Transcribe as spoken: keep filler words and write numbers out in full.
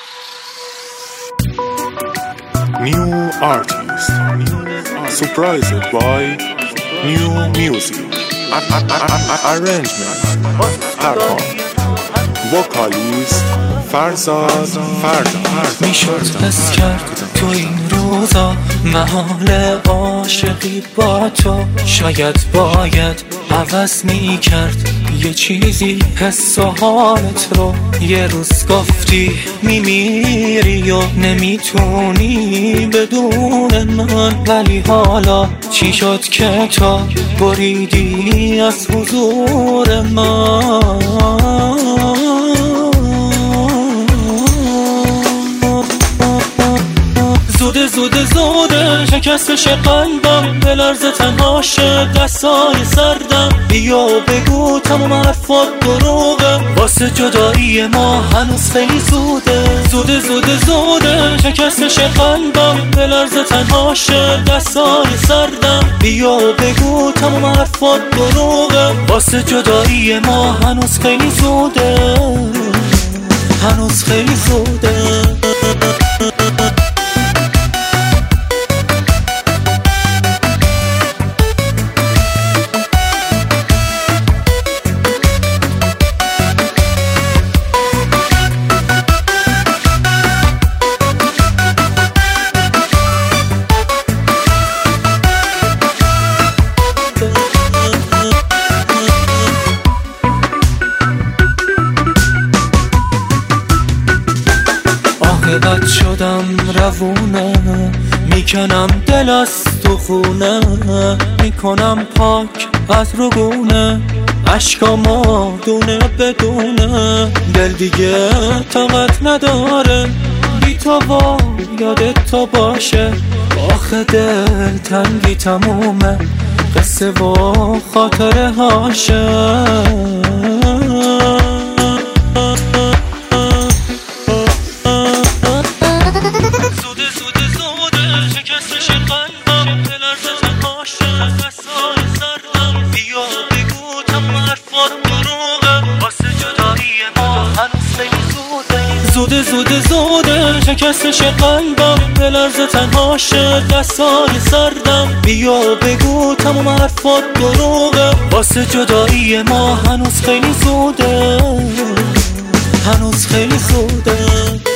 New artist, surprised by new music, arrangement, Arham, vocalist فرزاد فرزاد. میشد حس کرد تو این روزا محال عاشقی با تو، شاید باید عوض می کرد یه چیزی حس و حالت رو. یه روز گفتی میمیری و نمیتونی بدون من، ولی حالا چی شد که تو بریدی از حضور من؟ زوده زوده زوده شکستش قلبم، به لرز تنها شد دستای سردم. بیا بگو تمام حرفات دروغه، واسه جدایی ما هنوز خیلی زوده. زوده زوده زوده شکستش قلبم، به لرز تنها شد دستای سردم. بیا بگو تمام حرفات دروغه، واسه جدایی ما هنوز خیلی زوده، هنوز خیلی زوده. بد شدم روونه، میکنم دل از تو خونه، میکنم پاک از رگونه، عشقامو دونه بدونه. دل دیگه طاقت نداره بی تو با یادت تو باشه. آخه دل تنگی تمومه، قصه و خاطره هاشه. زوده زوده زوده شکستش قلبم، به لرز تنها شد دستای سردم. بیا بگو تمام حرفات دروغه، واسه جدایی ما هنوز خیلی زوده، هنوز خیلی زوده.